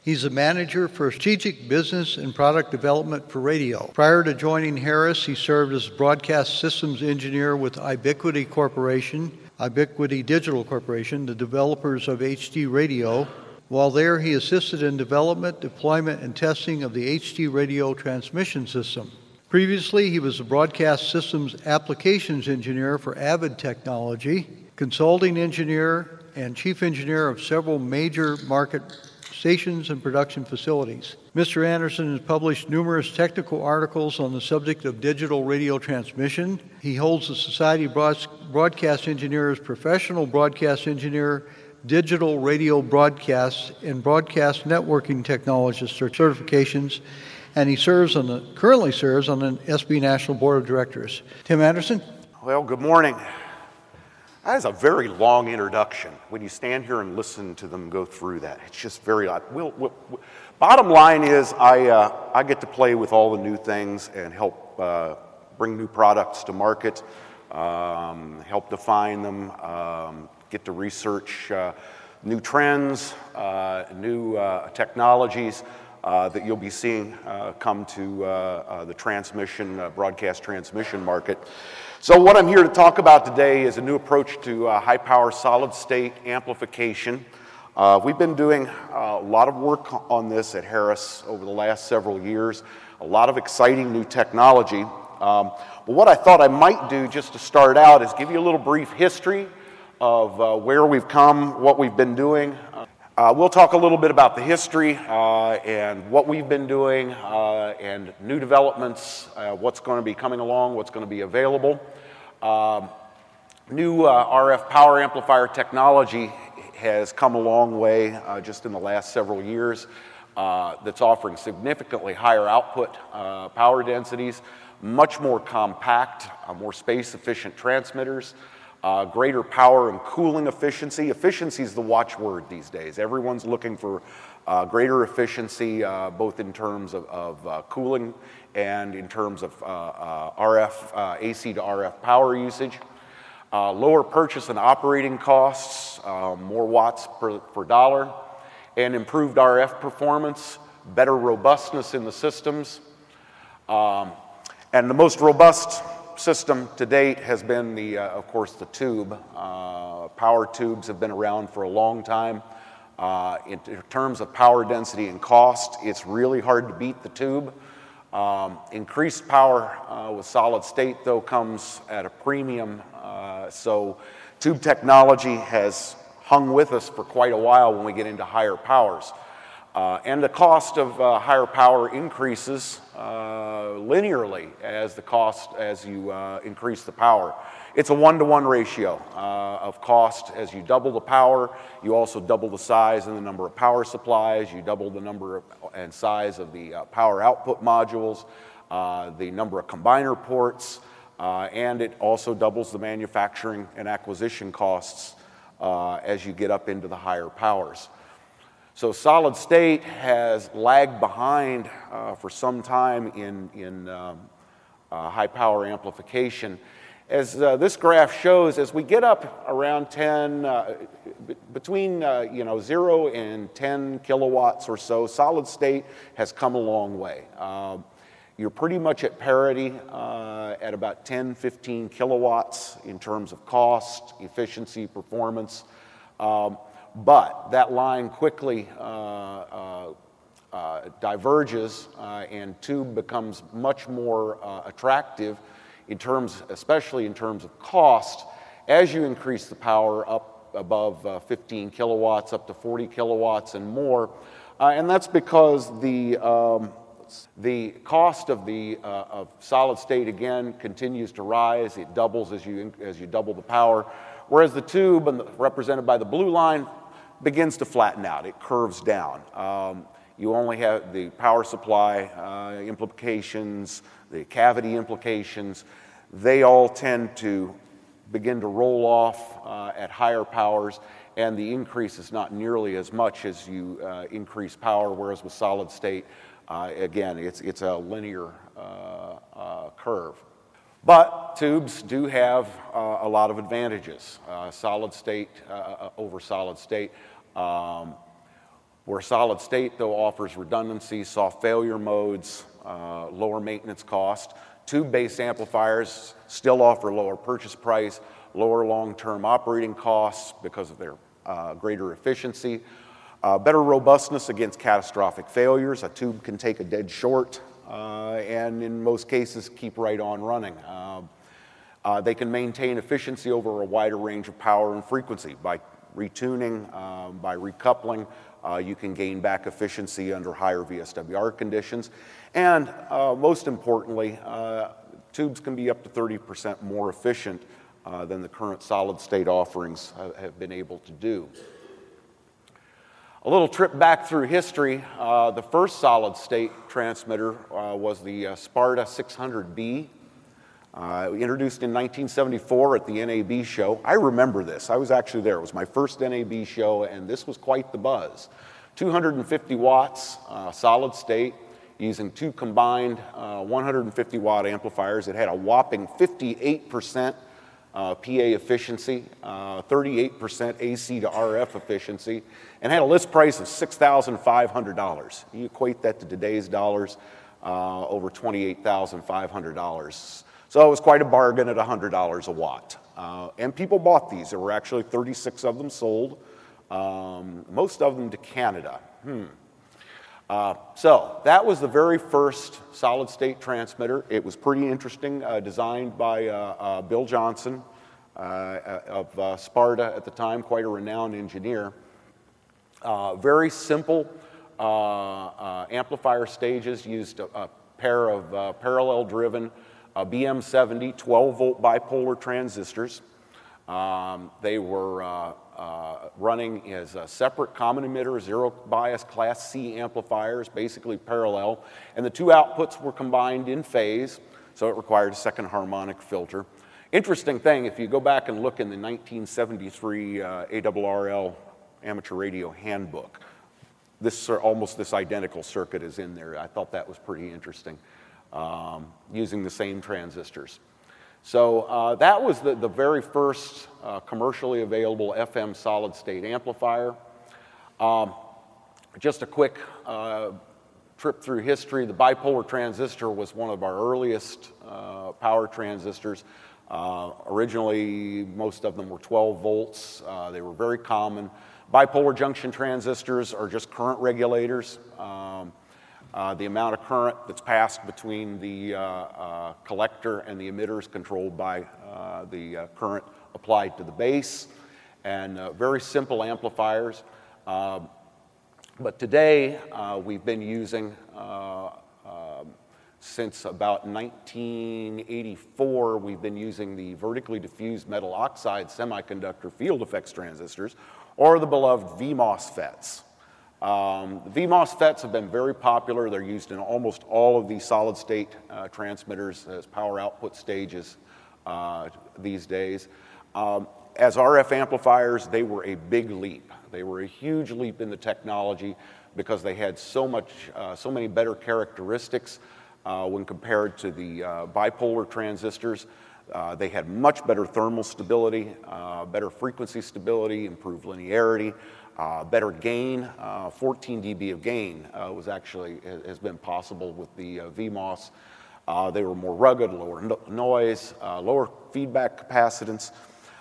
He's a manager for strategic business and product development for radio. Prior to joining Harris, he served as broadcast systems engineer with Ubiquity Digital Corporation, the developers of HD Radio. While there, he assisted in development, deployment, and testing of the HD Radio transmission system. Previously, he was a broadcast systems applications engineer for Avid Technology, consulting engineer, and chief engineer of several major market stations and production facilities. Mr. Anderson has published numerous technical articles on the subject of digital radio transmission. He holds the Society of Broadcast Engineers Professional Broadcast Engineer, Digital Radio Broadcast, and Broadcast Networking Technologist certifications, and he currently serves on the SB National Board of Directors. Tim Anderson? Well, good morning. That is a very long introduction. When you stand here and listen to them go through that, it's just very odd. Bottom line is I get to play with all the new things and help bring new products to market, help define them, get to research new trends, new technologies that you'll be seeing come to the broadcast transmission market. So what I'm here to talk about today is a new approach to high-power solid-state amplification. We've been doing a lot of work on this at Harris over the last several years, a lot of exciting new technology. But what I thought I might do just to start out is give you a little brief history of where we've come, what we've been doing. We'll talk a little bit about the history and what we've been doing and new developments, what's going to be coming along, what's going to be available. New RF power amplifier technology has come a long way just in the last several years that's offering significantly higher output power densities, much more compact, more space-efficient transmitters. Greater power and cooling efficiency. Efficiency is the watchword these days. Everyone's looking for greater efficiency, both in terms of cooling and in terms of RF, AC to RF power usage. Lower purchase and operating costs, more watts per dollar, and improved RF performance, better robustness in the systems. And the most robust system to date has been of course, the tube. Power tubes have been around for a long time. In terms of power density and cost, it's really hard to beat the tube. Increased power with solid state, though, comes at a premium. So tube technology has hung with us for quite a while when we get into higher powers. And the cost of higher power increases linearly as you increase the power. It's a 1-to-1 ratio of cost. As you double the power, you also double the size and the number of power supplies, you double the number and size of the power output modules, the number of combiner ports, and it also doubles the manufacturing and acquisition costs as you get up into the higher powers. So solid state has lagged behind for some time in high power amplification. As this graph shows, as we get up around 10, between 0 and 10 kilowatts or so, solid state has come a long way. You're pretty much at parity at about 10, 15 kilowatts in terms of cost, efficiency, performance. But that line quickly diverges and tube becomes much more attractive especially in terms of cost, as you increase the power up above 15 kilowatts, up to 40 kilowatts and more. And that's because the cost of solid state, again, continues to rise. It doubles as you double the power, whereas the tube, represented by the blue line, begins to flatten out. It curves down. You only have the power supply implications, the cavity implications. They all tend to begin to roll off at higher powers, and the increase is not nearly as much as you increase power, whereas with solid state, again, it's a linear curve. But tubes do have a lot of advantages, solid state over solid state. where solid state, though, offers redundancy, soft failure modes, lower maintenance cost. Tube-based amplifiers still offer lower purchase price, lower long-term operating costs because of their greater efficiency, better robustness against catastrophic failures. A tube can take a dead short and in most cases keep right on running. They can maintain efficiency over a wider range of power and frequency. By retuning, by recoupling, you can gain back efficiency under higher VSWR conditions. And most importantly, tubes can be up to 30% more efficient than the current solid state offerings have been able to do. A little trip back through history, the first solid state transmitter was the Sparta 600B, introduced in 1974 at the NAB show. I remember this. I was actually there. It was my first NAB show, and this was quite the buzz. 250 watts, solid state, using two combined 150 watt amplifiers. It had a whopping 58% PA efficiency, 38% AC to RF efficiency, and had a list price of $6,500. You equate that to today's dollars, over $28,500. So it was quite a bargain at $100 a watt. And people bought these. There were actually 36 of them sold, most of them to Canada. So that was the very first solid state transmitter. It was pretty interesting, designed by Bill Johnson of Sparta at the time, quite a renowned engineer. Very simple amplifier stages, used a pair of parallel-driven BM70 12-volt bipolar transistors. They were running as a separate common emitter, zero bias Class C amplifiers, basically parallel, and the two outputs were combined in phase, so it required a second harmonic filter. Interesting thing, if you go back and look in the 1973 ARRL Amateur Radio Handbook, almost this identical circuit is in there. I thought that was pretty interesting, using the same transistors. So that was the very first commercially available FM solid-state amplifier. Just a quick trip through history. The bipolar transistor was one of our earliest power transistors. Originally, most of them were 12 volts. They were very common. Bipolar junction transistors are just current regulators. The amount of current that's passed between the collector and the emitter is controlled by the current applied to the base, and very simple amplifiers. But today, we've been using, since about 1984, we've been using the vertically diffused metal oxide semiconductor field effects transistors, or the beloved V-MOSFETs. The V-MOSFETs have been very popular. They're used in almost all of these solid-state transmitters as power output stages these days. As RF amplifiers, they were a big leap. They were a huge leap in the technology because they had so many better characteristics when compared to the bipolar transistors. They had much better thermal stability, better frequency stability, improved linearity, better gain. 14 dB of gain has been possible with the VMOS. They were more rugged, lower noise, lower feedback capacitance,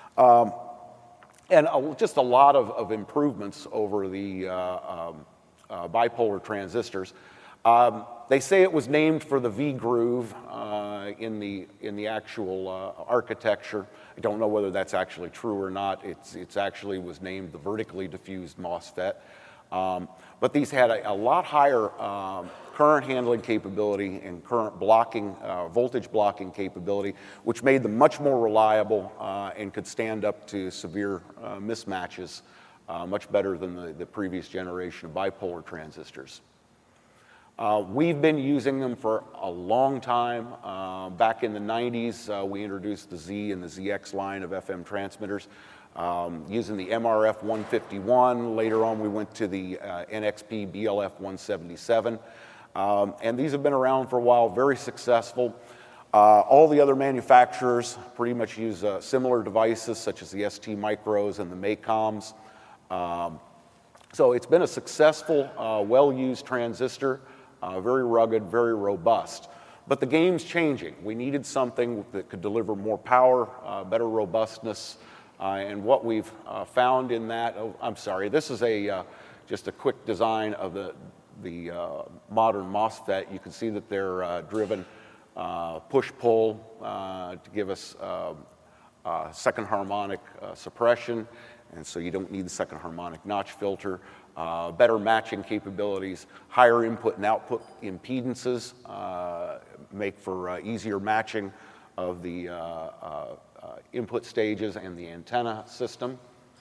and just a lot of improvements over the bipolar transistors. They say it was named for the V groove in the actual architecture. I don't know whether that's actually true or not. It's actually was named the vertically diffused MOSFET. But these had a lot higher current handling capability and current blocking, voltage blocking capability, which made them much more reliable and could stand up to severe mismatches much better than the previous generation of bipolar transistors. We've been using them for a long time. Back in the 90s, we introduced the Z and the ZX line of FM transmitters using the MRF 151. Later on, we went to the NXP BLF 177. And these have been around for a while, very successful. All the other manufacturers pretty much use similar devices, such as the ST Micros and the MACOMs. So it's been a successful, well-used transistor, very rugged, very robust. But the game's changing. We needed something that could deliver more power, better robustness, and what we've found in that, this is just a quick design of the modern MOSFET. You can see that they're driven push-pull to give us second harmonic suppression, and so you don't need the second harmonic notch filter. Better matching capabilities, higher input and output impedances make for easier matching of the input stages and the antenna system.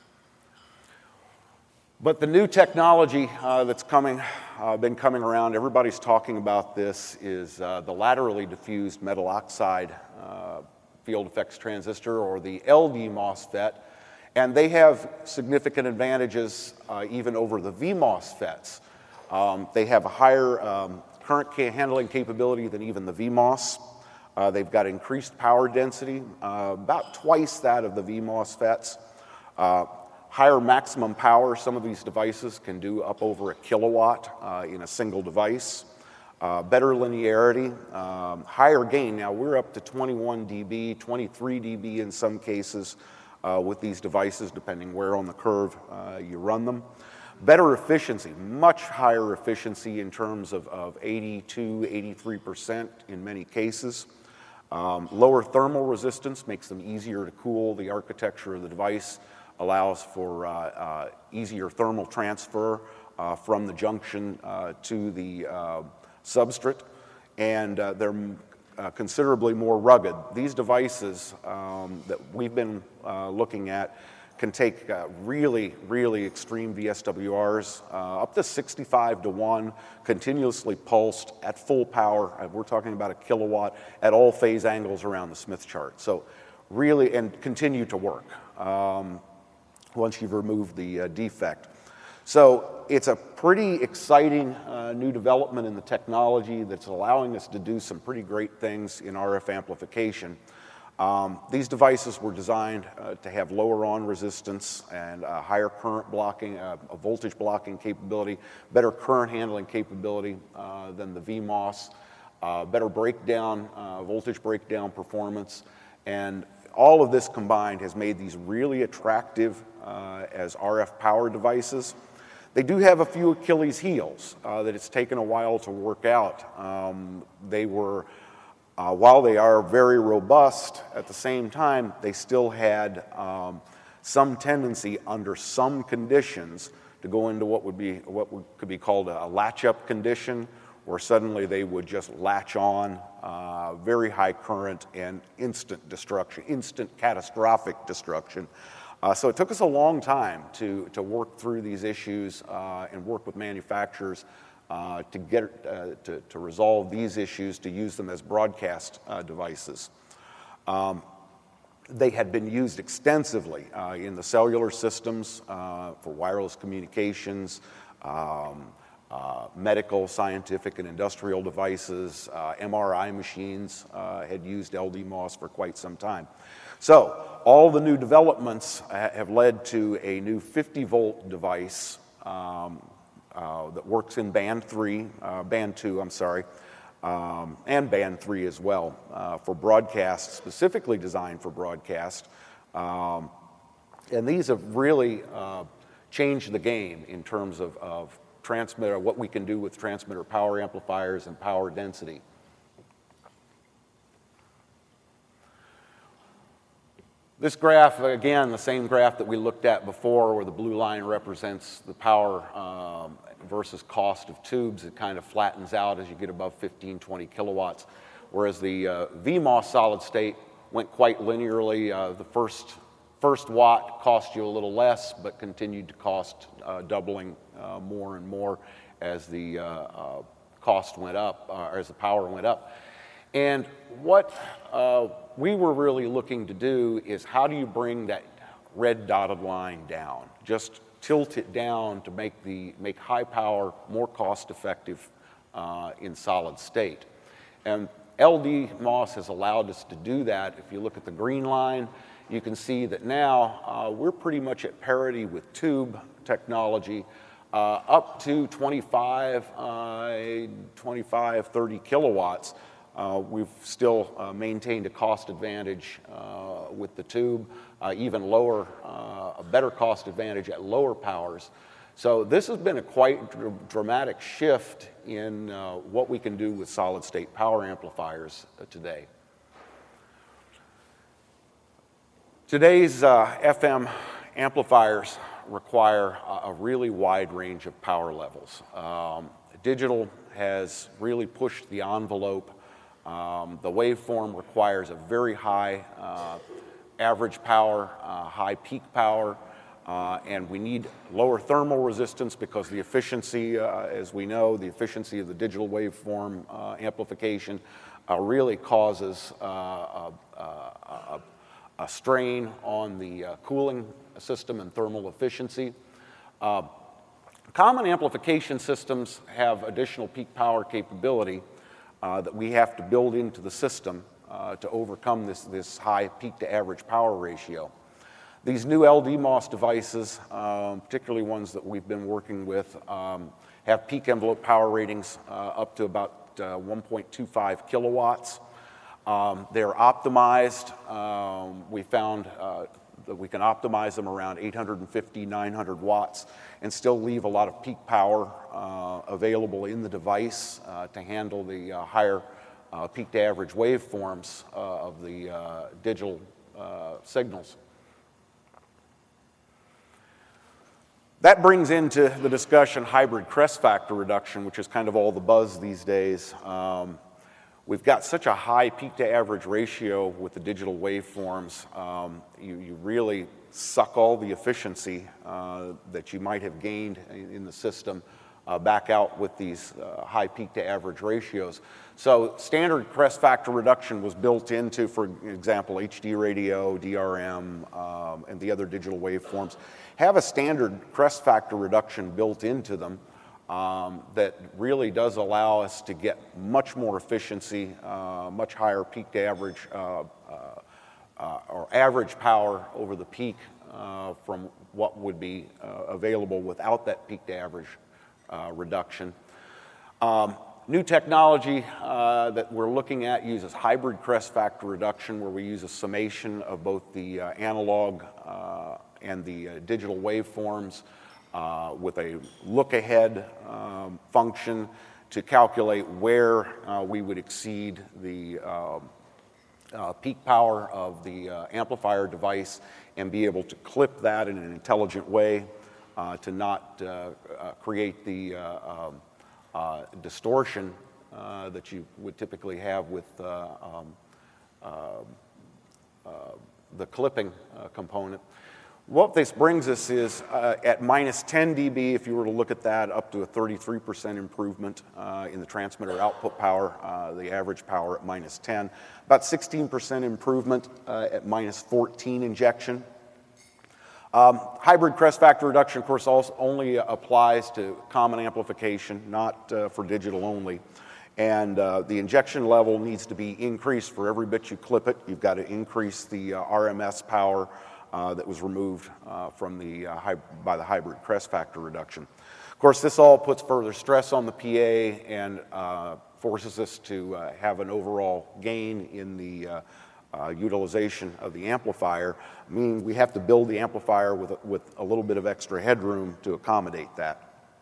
But the new technology that's been coming around, everybody's talking about this, is the laterally diffused metal oxide field effects transistor, or the LD MOSFET. And they have significant advantages even over the V MOSFETs. They have a higher current handling capability than even the VMOS. They've got increased power density, about twice that of the V MOSFETs. Higher maximum power. Some of these devices can do up over 1 kilowatt in a single device. Better linearity, higher gain. Now we're up to 21 dB, 23 dB in some cases with these devices, depending where on the curve you run them. Better efficiency, much higher efficiency in terms of 82, 83% in many cases. Lower thermal resistance makes them easier to cool. The architecture of the device allows for easier thermal transfer from the junction to the substrate, and they're considerably more rugged. These devices that we've been looking at can take really, really extreme VSWRs, up to 65 to 1, continuously pulsed at full power. We're talking about 1 kilowatt at all phase angles around the Smith chart. So really, and continue to work once you've removed the defect. So it's a pretty exciting new development in the technology that's allowing us to do some pretty great things in RF amplification. These devices were designed to have lower on resistance and higher current blocking, a voltage blocking capability, better current handling capability than the VMOS, better breakdown, voltage breakdown performance, and all of this combined has made these really attractive as RF power devices. They do have a few Achilles heels that it's taken a while to work out. While they are very robust, at the same time, they still had some tendency under some conditions to go into what could be called a latch-up condition, where suddenly they would just latch on very high current and instant destruction, instant catastrophic destruction. So it took us a long time to work through these issues and work with manufacturers to resolve these issues, to use them as broadcast devices. They had been used extensively in the cellular systems for wireless communications, medical, scientific, and industrial devices. MRI machines had used LDMOS for quite some time. So all the new developments have led to a new 50-volt device that works in band 2, and band 3 as well for broadcast, specifically designed for broadcast. And these have really changed the game in terms of transmitter, what we can do with transmitter power amplifiers and power density. This graph, again, the same graph that we looked at before, where the blue line represents the power versus cost of tubes. It kind of flattens out as you get above 15, 20 kilowatts, whereas the VMOS solid state went quite linearly. The first watt cost you a little less, but continued to cost doubling more and more as the cost went up, or as the power went up. And what we were really looking to do is, how do you bring that red dotted line down? Just tilt it down to make high power more cost effective in solid state. And LDMOS has allowed us to do that. If you look at the green line, you can see that now we're pretty much at parity with tube technology. up to 25, 30 kilowatts. We've still maintained a cost advantage with the tube, even lower, a better cost advantage at lower powers. So this has been a quite dramatic shift in what we can do with solid-state power amplifiers today. Today's FM amplifiers require a really wide range of power levels. Digital has really pushed the envelope. The waveform requires a very high average power, high peak power, and we need lower thermal resistance because the efficiency, as we know, the efficiency of the digital waveform amplification really causes a strain on the cooling system and thermal efficiency. Common amplification systems have additional peak power capability that we have to build into the system to overcome this high peak to average power ratio. These new LDMOS devices, particularly ones that we've been working with, have peak envelope power ratings up to about 1.25 kilowatts. They're optimized. We found that we can optimize them around 850, 900 watts and still leave a lot of peak power available in the device to handle the higher peak to average waveforms of the digital signals. That brings into the discussion hybrid crest factor reduction, which is kind of all the buzz these days. We've got such a high peak to average ratio with the digital waveforms. You really suck all the efficiency that you might have gained in the system back out with these high peak to average ratios. So standard crest factor reduction was built into, for example, HD radio, DRM, and the other digital waveforms have a standard crest factor reduction built into them that really does allow us to get much more efficiency, much higher peak to average or average power over the peak from what would be available without that peak to average reduction. New technology that we're looking at uses hybrid crest factor reduction, where we use a summation of both the analog and the digital waveforms with a look-ahead function to calculate where we would exceed the peak power of the amplifier device and be able to clip that in an intelligent way to not create the distortion that you would typically have with the clipping component. What this brings us is at minus 10 dB, if you were to look at that, up to a 33% improvement in the transmitter output power, the average power at minus 10, about 16% improvement at minus 14 injection. Hybrid crest factor reduction, of course, also only applies to common amplification, not for digital only. And the injection level needs to be increased for every bit you clip it. You've got to increase the RMS power that was removed from by the hybrid crest factor reduction. Of course, this all puts further stress on the PA and forces us to have an overall gain in the utilization of the amplifier, meaning we have to build the amplifier with a little bit of extra headroom to accommodate that.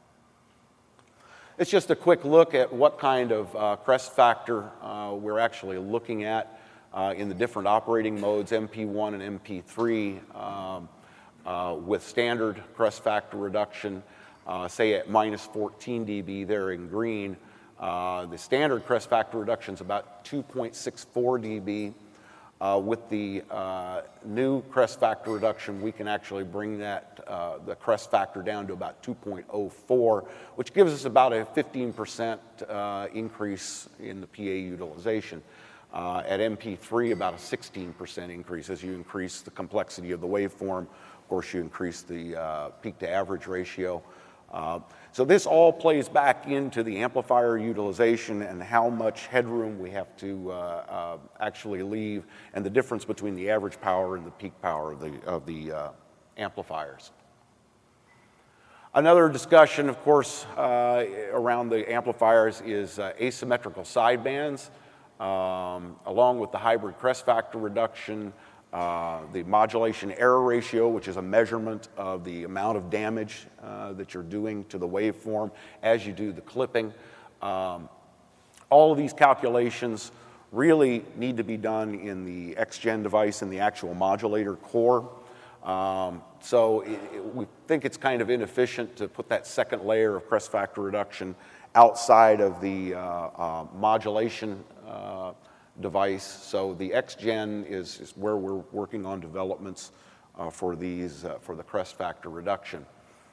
It's just a quick look at what kind of crest factor we're actually looking at in the different operating modes, MP1 and MP3, with standard crest factor reduction, say at minus 14 dB there in green. The standard crest factor reduction is about 2.64 dB. With the new crest factor reduction, we can actually bring that the crest factor down to about 2.04, which gives us about a 15% increase in the PA utilization. At MP3, about a 16% increase. As you increase the complexity of the waveform, of course, you increase the peak to average ratio. So this all plays back into the amplifier utilization and how much headroom we have to actually leave, and the difference between the average power and the peak power of the amplifiers. Another discussion, of course, around the amplifiers is asymmetrical sidebands, along with the hybrid crest factor reduction, the modulation error ratio, which is a measurement of the amount of damage that you're doing to the waveform as you do the clipping. All of these calculations really need to be done in the XGen device, in the actual modulator core. So we think it's kind of inefficient to put that second layer of crest factor reduction outside of the modulation device. So the XGen is where we're working on developments for these, for the crest factor reduction.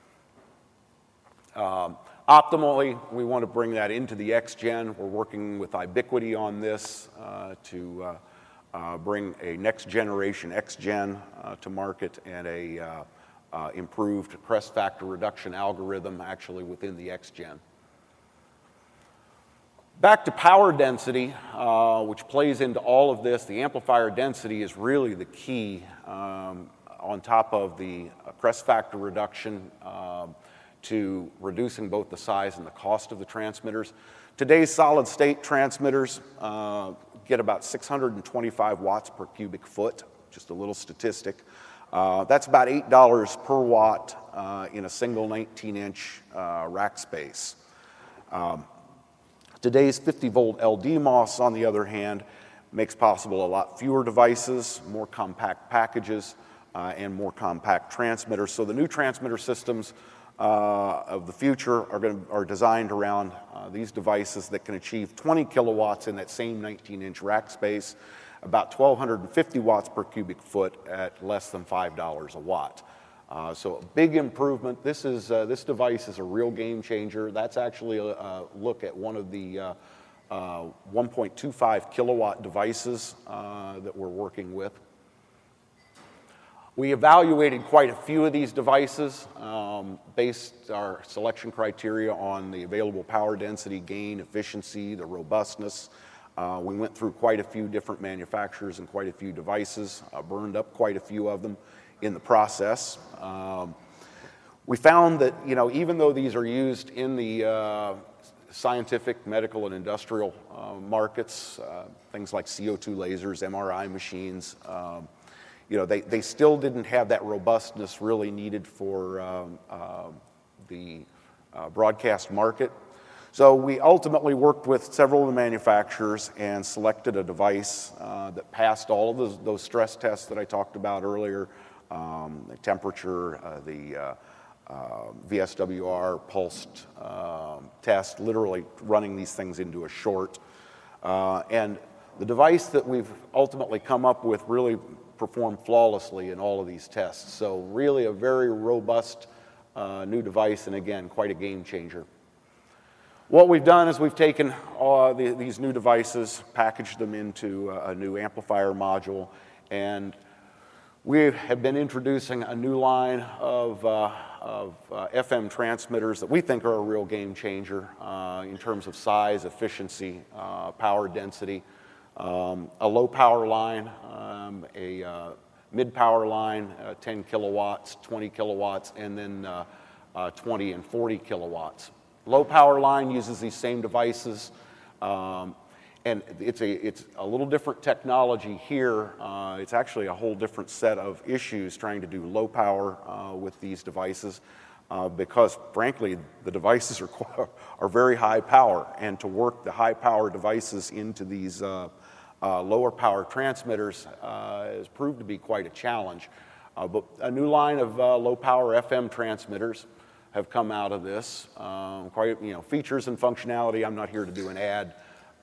Optimally, we want to bring that into the XGen. We're working with Ubiquiti on this to bring a next generation XGen to market and a improved crest factor reduction algorithm actually within the XGen. Back to power density, which plays into all of this. The amplifier density is really the key on top of the crest factor reduction to reducing both the size and the cost of the transmitters. Today's solid state transmitters get about 625 watts per cubic foot, just a little statistic. That's about $8 per watt in a single 19-inch rack space. Today's 50-volt LDMOS, on the other hand, makes possible a lot fewer devices, more compact packages, and more compact transmitters. So the new transmitter systems of the future are designed around these devices that can achieve 20 kilowatts in that same 19-inch rack space, about 1,250 watts per cubic foot at less than $5 a watt. So a big improvement. This device is a real game changer. That's actually a look at one of the 1.25 kilowatt devices that we're working with. We evaluated quite a few of these devices, based our selection criteria on the available power density, gain, efficiency, the robustness. We went through quite a few different manufacturers and quite a few devices, burned up quite a few of them in the process. We found that, even though these are used in the scientific, medical, and industrial markets, things like CO2 lasers, MRI machines, they still didn't have that robustness really needed for the broadcast market. So we ultimately worked with several of the manufacturers and selected a device that passed all of those stress tests that I talked about earlier, the temperature, the VSWR pulsed test, literally running these things into a short. And the device that we've ultimately come up with really performed flawlessly in all of these tests. So really a very robust new device, and again, quite a game changer. What we've done is we've taken these new devices, packaged them into a new amplifier module, and we have been introducing a new line of FM transmitters that we think are a real game changer in terms of size, efficiency, power density. A low power line, a mid power line, 10 kilowatts, 20 kilowatts, and then 20 and 40 kilowatts. Low power line uses these same devices, and it's a little different technology here. It's actually a whole different set of issues trying to do low power with these devices, because frankly, the devices are very high power, and to work the high power devices into these lower power transmitters has proved to be quite a challenge. But a new line of low power FM transmitters have come out of this. Quite, features and functionality, I'm not here to do an ad,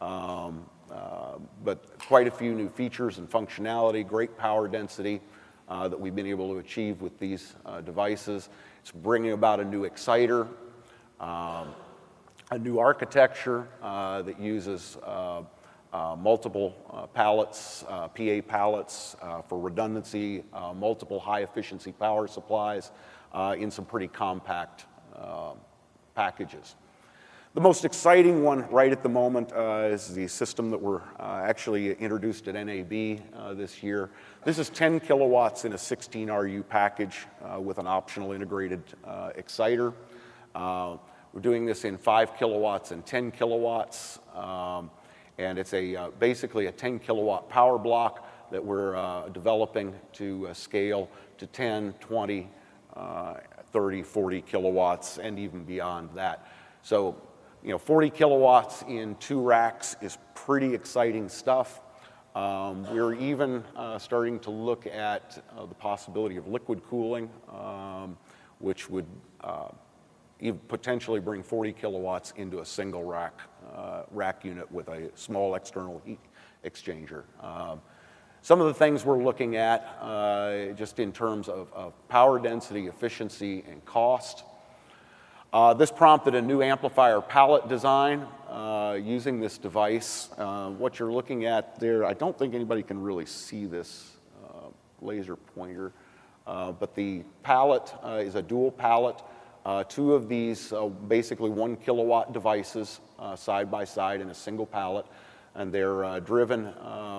but quite a few new features and functionality, great power density that we've been able to achieve with these devices. It's bringing about a new exciter, a new architecture that uses multiple pallets, PA pallets for redundancy, multiple high efficiency power supplies in some pretty compact packages. The most exciting one right at the moment is the system that we're actually introduced at NAB this year. This is 10 kilowatts in a 16 RU package with an optional integrated exciter. We're doing this in 5 kilowatts and 10 kilowatts, and it's basically a 10 kilowatt power block that we're developing to scale to 10, 20, 30, 40 kilowatts, and even beyond that. So, 40 kilowatts in 2 racks is pretty exciting stuff. We're even starting to look at the possibility of liquid cooling, which would even potentially bring 40 kilowatts into a single rack unit with a small external heat exchanger. Some of the things we're looking at just in terms of power density, efficiency, and cost. This prompted a new amplifier palette design using this device. What you're looking at there, I don't think anybody can really see this laser pointer, but the palette is a dual palette. 2 of these basically 1 kilowatt devices side by side in a single palette, and they're driven,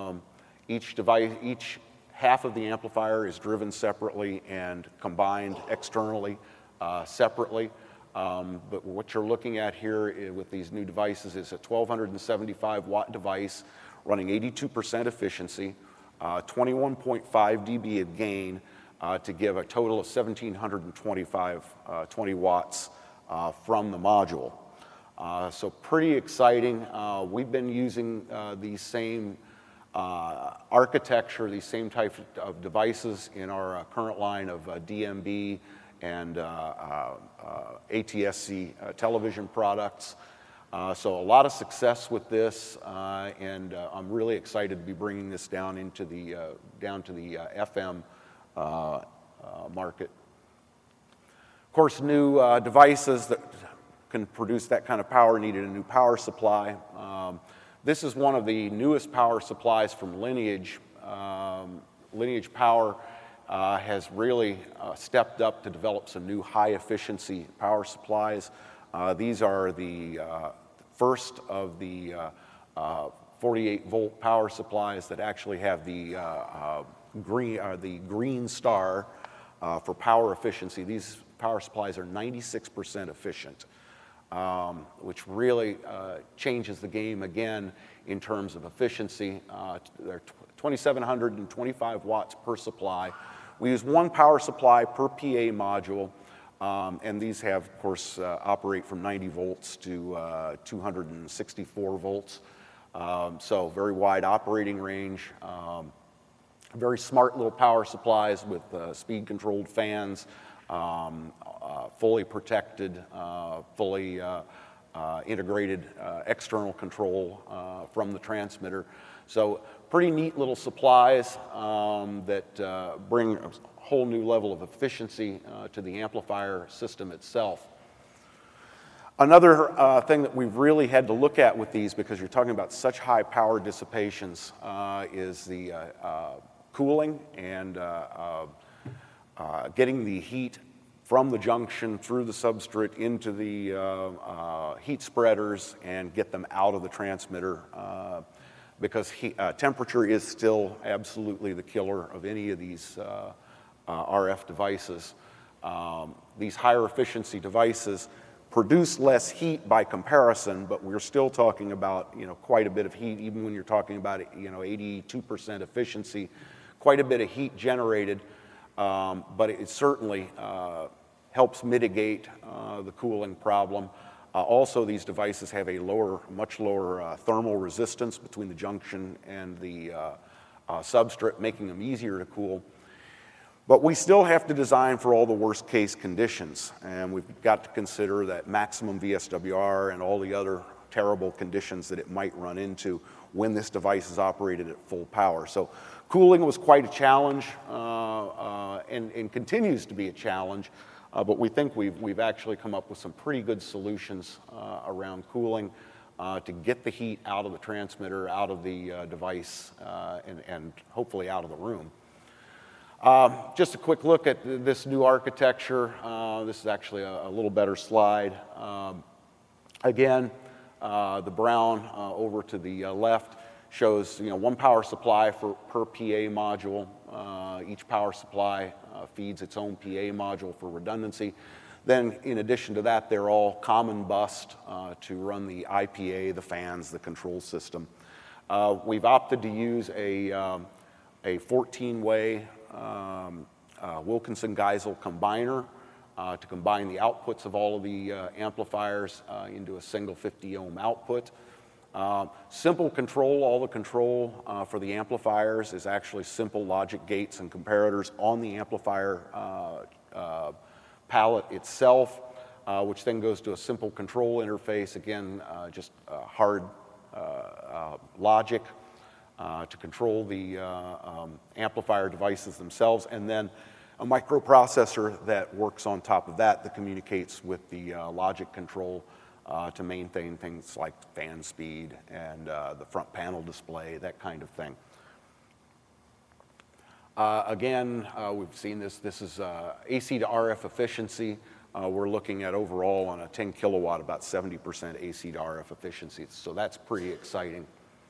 each half of the amplifier is driven separately and combined externally separately. But what you're looking at here with these new devices is a 1275 watt device running 82% efficiency, 21.5 dB of gain to give a total of 1,720 watts from the module. So pretty exciting. We've been using these same architecture, these same type of devices in our current line of DMB and ATSC television products. So a lot of success with this, and I'm really excited to be bringing this down to the FM market. Of course, new devices that can produce that kind of power needed a new power supply. This is one of the newest power supplies from Lineage. Lineage Power has really stepped up to develop some new high-efficiency power supplies. These are the first of the 48-volt power supplies that actually have the green star for power efficiency. These power supplies are 96% efficient, which really changes the game again in terms of efficiency. They're 2,725 watts per supply. We use 1 power supply per PA module, and these have, of course, operate from 90 volts to 264 volts. So very wide operating range. Very smart little power supplies with speed-controlled fans, fully protected, fully integrated external control from the transmitter. So pretty neat little supplies that bring a whole new level of efficiency to the amplifier system itself. Another thing that we've really had to look at with these, because you're talking about such high power dissipations, is the cooling and getting the heat from the junction through the substrate into the heat spreaders and get them out of the transmitter, because temperature is still absolutely the killer of any of these RF devices. These higher efficiency devices produce less heat by comparison, but we're still talking about quite a bit of heat, even when you're talking about 82% efficiency, quite a bit of heat generated, but it certainly helps mitigate the cooling problem. Also, these devices have a much lower thermal resistance between the junction and the substrate, making them easier to cool. But we still have to design for all the worst case conditions, and we've got to consider that maximum VSWR and all the other terrible conditions that it might run into when this device is operated at full power. So cooling was quite a challenge and continues to be a challenge, but we think we've actually come up with some pretty good solutions around cooling to get the heat out of the transmitter, out of the device, and hopefully out of the room. Just a quick look at this new architecture. This is actually a little better slide. Again, the brown over to the left shows one power supply per PA module. Each power supply feeds its own PA module for redundancy. Then, in addition to that, they're all common bus to run the IPA, the fans, the control system. We've opted to use a 14-way Wilkinson-Geisel combiner to combine the outputs of all of the amplifiers into a single 50-ohm output. Simple control, all the control for the amplifiers is actually simple logic gates and comparators on the amplifier palette itself, which then goes to a simple control interface, again, just hard logic to control the amplifier devices themselves, and then a microprocessor that works on top of that communicates with the logic control to maintain things like fan speed and the front panel display, that kind of thing. Again, we've seen this. This is AC to RF efficiency. We're looking at overall on a 10 kilowatt, about 70% AC to RF efficiency. So that's pretty exciting.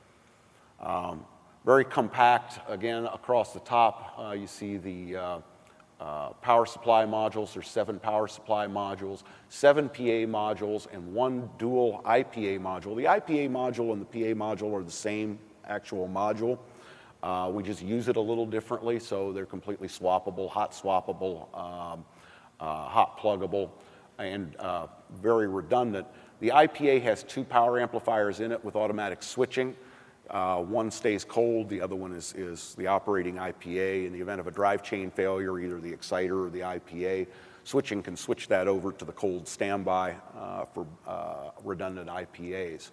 Very compact. Again, across the top, you see the power supply modules. There's 7 power supply modules, 7 PA modules, and 1 dual IPA module. The IPA module and the PA module are the same actual module. We just use it a little differently, so they're completely swappable, hot swappable, hot pluggable, and very redundant. The IPA has 2 power amplifiers in it with automatic switching. One stays cold, the other one is the operating IPA. In the event of a drive chain failure, either the exciter or the IPA, switching can switch that over to the cold standby for redundant IPAs.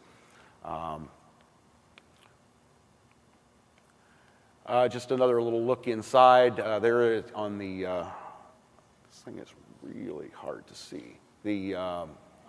Just another little look inside. There is on the, this thing is really hard to see. The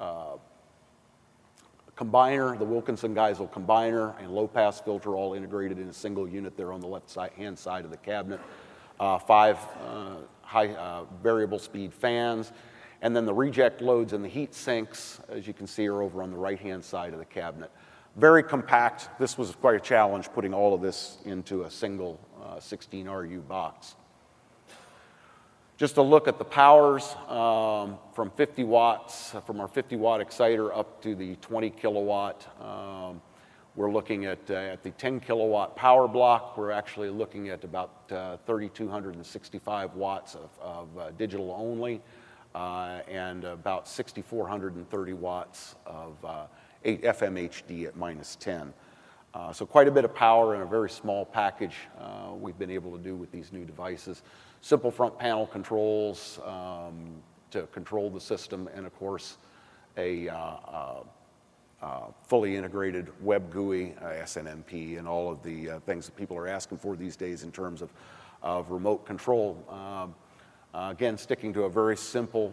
combiner, the Wilkinson-Geisel combiner and low-pass filter all integrated in a single unit there on the left-hand side of the cabinet. 5 high variable speed fans. And then the reject loads and the heat sinks, as you can see, are over on the right-hand side of the cabinet. Very compact. This was quite a challenge putting all of this into a single 16 RU box. Just a look at the powers from 50 watts, from our 50 watt exciter up to the 20 kilowatt. We're looking at the 10 kilowatt power block. We're actually looking at about 3,265 watts of digital only and about 6,430 watts of FM HD at -10. So quite a bit of power in a very small package we've been able to do with these new devices. Simple front panel controls to control the system, and of course a fully integrated web GUI, SNMP, and all of the things that people are asking for these days in terms of remote control. Again, sticking to a very simple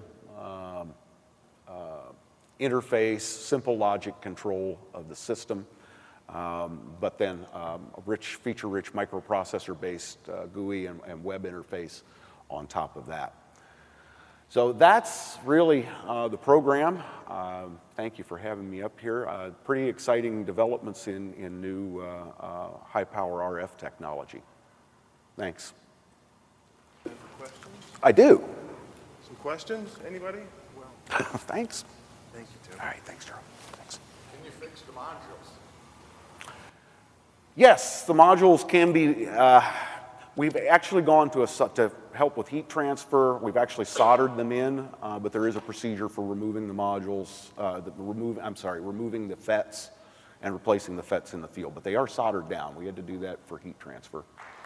interface, simple logic control of the system, but then a feature-rich microprocessor-based GUI and web interface on top of that. So that's really the program. Thank you for having me up here. Pretty exciting developments in new high-power RF technology. Thanks. Questions? I do. Some questions? Anybody? Well, Thanks. thank you, Tim. All right, thanks, Charles. Thanks. Can you fix the modules? Yes, the modules can be, we've actually gone to help with heat transfer. We've actually soldered them in, but there is a procedure for removing the modules, removing the FETs and replacing the FETs in the field. But they are soldered down. We had to do that for heat transfer.